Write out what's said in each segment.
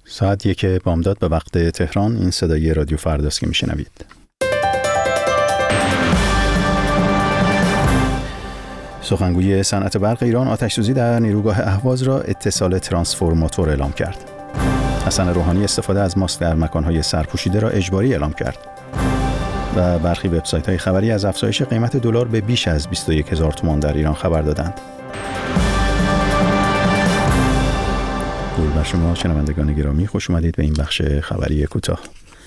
ساعت 1 بامداد به وقت تهران. این صدای رادیو فرداست که میشنوید. سخنگوی صنعت برق ایران آتش‌سوزی در نیروگاه اهواز را اتصال ترانسفورماتور اعلام کرد. حسن روحانی استفاده از ماسک در مکان‌های سرپوشیده را اجباری اعلام کرد. و برخی وبسایت‌های خبری از افزایش قیمت دلار به بیش از 21000 تومان در ایران خبر دادند. درود بر شما شنوندگان گرامی، خوش اومدید به این بخش خبری کوتاه.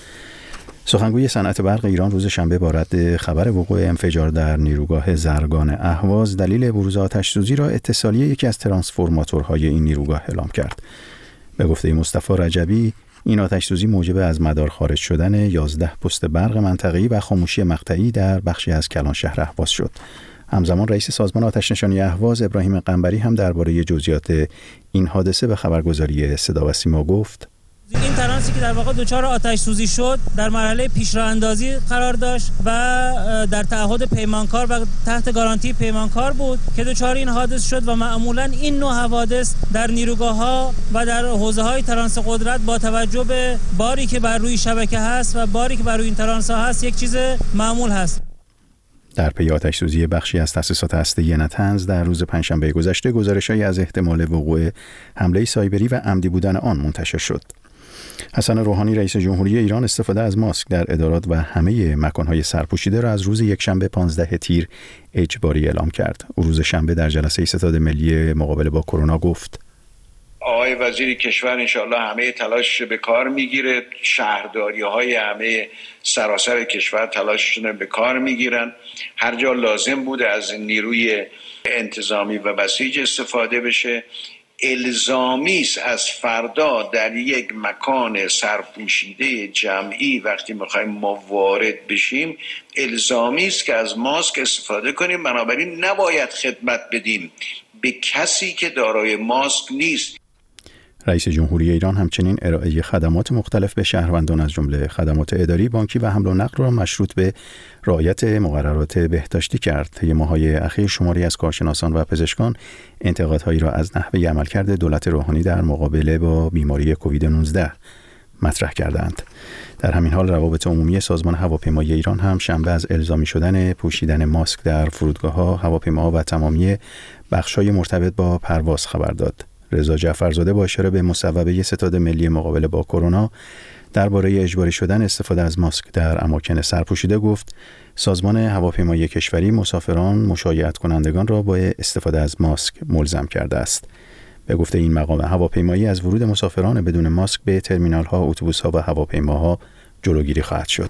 سخنگوی صنعت برق ایران روز شنبه با رد خبر وقوع انفجار در نیروگاه زرگان اهواز دلیل بروز آتش‌سوزی را اتصالی یکی از ترانسفورماتورهای این نیروگاه اعلام کرد. به گفته مصطفی رجبی، این آتش‌سوزی موجب از مدار خارج شدن 11 پست برق منطقه‌ای و خاموشی مقطعی در بخشی از کلان شهر اهواز شد. همزمان رئیس سازمان آتش‌نشانی اهواز ابراهیم قنبری هم درباره جزئیات این حادثه به خبرگزاری صدا و سیما گفت: این ترانسی که در واقع دچار آتش سوزی شد در مرحله پیشراه‌اندازی قرار داشت و در تعهد پیمانکار و تحت گارانتی پیمانکار بود که دچار این حادث شد و معمولا این نوع حوادث در نیروگاه‌ها و در حوزه‌های ترانس قدرت با توجه به باری که بر روی شبکه هست و باری که بر روی این ترانس‌ها هست یک چیز معمول هست. در پی آتش‌سوزی بخشی از تأسیسات هسته‌ای نطنز در روز پنجشنبه گذشته گزارش‌هایی از احتمال وقوع حمله سایبری و عمدی بودن آن منتشر شد. حسن روحانی رئیس جمهوری ایران استفاده از ماسک در ادارات و همه مکان‌های سرپوشیده را از روز یکشنبه 15 تیر اجباری اعلام کرد. او روز شنبه در جلسه ستاد ملی مقابله با کرونا گفت: آقای وزیر کشور انشاءالله همه تلاش به کار میگیره، شهرداری‌های همه سراسر کشور تلاششون به کار میگیرن، هر جا لازم بوده از نیروی انتظامی و بسیج استفاده بشه. الزامی است از فردا در یک مکان سرپوشیده جمعی وقتی میخوایم ما وارد بشیم الزامی است که از ماسک استفاده کنیم، بنابراین نباید خدمت بدیم به کسی که دارای ماسک نیست. رئیس جمهوری ایران همچنین ارائه خدمات مختلف به شهروندان از جمله خدمات اداری، بانکی و حمل و نقل را مشروط به رعایت مقررات بهداشتی کرد. طی ماه‌های اخیر شماری از کارشناسان و پزشکان انتقادهایی را از نحوه عملکرد دولت روحانی در مقابله با بیماری کووید 19 مطرح کردند. در همین حال روابط عمومی سازمان هواپیمایی ایران هم شنبه از الزامی شدن پوشیدن ماسک در فرودگاه‌ها، هواپیماها و تمامی بخش‌های مرتبط با پرواز خبر داد. رضا جعفرزاده با اشاره به مصوبه ستاد ملی مقابله با کرونا درباره اجباری شدن استفاده از ماسک در اماکن سرپوشیده گفت: سازمان هواپیمایی کشوری مسافران مشایعت کنندگان را با استفاده از ماسک ملزم کرده است. به گفته این مقام هواپیمایی از ورود مسافران بدون ماسک به ترمینال‌ها، اتوبوس‌ها و هواپیماها جلوگیری خواهد شد.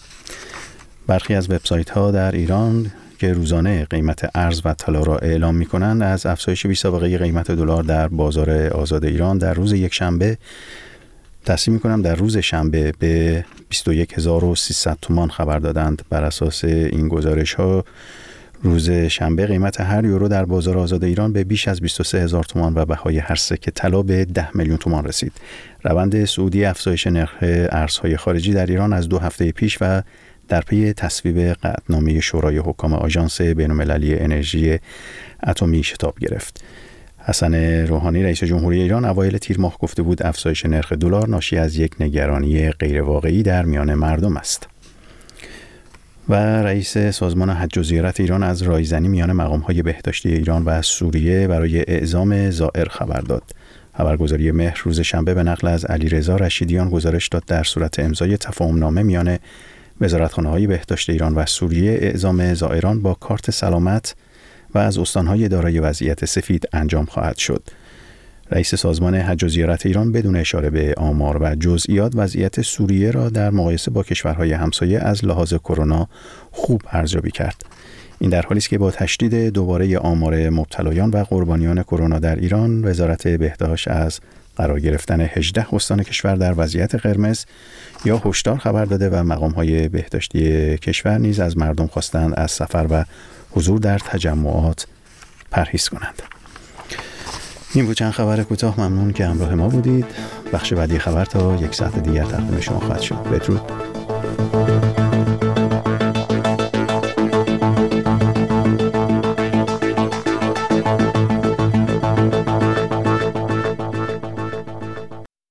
برخی از وبسایت‌ها در ایران که روزانه قیمت ارز و طلا را اعلام می‌کنند از افزایش بی‌سابقه قیمت دلار در بازار آزاد ایران در روز یکشنبه تصمیم می‌کنم در روز شنبه به 21300 تومان خبر دادند. بر اساس این گزارش‌ها روز شنبه قیمت هر یورو در بازار آزاد ایران به بیش از 23000 تومان و بهای هر سکه طلا به 10 میلیون تومان رسید. روند صعودی افزایش نرخ ارزهای خارجی در ایران از 2 هفته پیش و در پی تصویب قطعنامه شورای حکام آژانس بین‌المللی انرژی اتمی شتاب گرفت. حسن روحانی رئیس جمهوری ایران اوایل تیر ماه گفته بود افزایش نرخ دلار ناشی از یک نگرانی غیرواقعی در میان مردم است. و رئیس سازمان حج و زیارت ایران از رایزنی میان مقام‌های بهداشتی ایران و سوریه برای اعزام زائر خبر داد. خبرگزاری مهر روز شنبه به نقل از علیرضا رشیدیان گزارش داد در صورت امضای تفاهم‌نامه میان وزارتخانه‌های بهداشت ایران و سوریه اعزام زائران با کارت سلامت و از استان‌های دارای وضعیت سفید انجام خواهد شد. رئیس سازمان حج و زیارت ایران بدون اشاره به آمار و جزئیات وضعیت سوریه را در مقایسه با کشورهای همسایه از لحاظ کرونا خوب ارزیابی کرد. این در حالی است که با تشدید دوباره آمار مبتلایان و قربانیان کرونا در ایران، وزارت بهداشت از قرار گرفتن 18 استان کشور در وضعیت قرمز یا هشدار خبر داده و مقام‌های بهداشتی کشور نیز از مردم خواستند از سفر و حضور در تجمعات پرهیز کنند. این بود چند خبر کوتاه. ممنون که همراه ما بودید. بخش بعدی خبر تا 1 ساعت دیگر تقدیم شما خواهد شد. بدرود.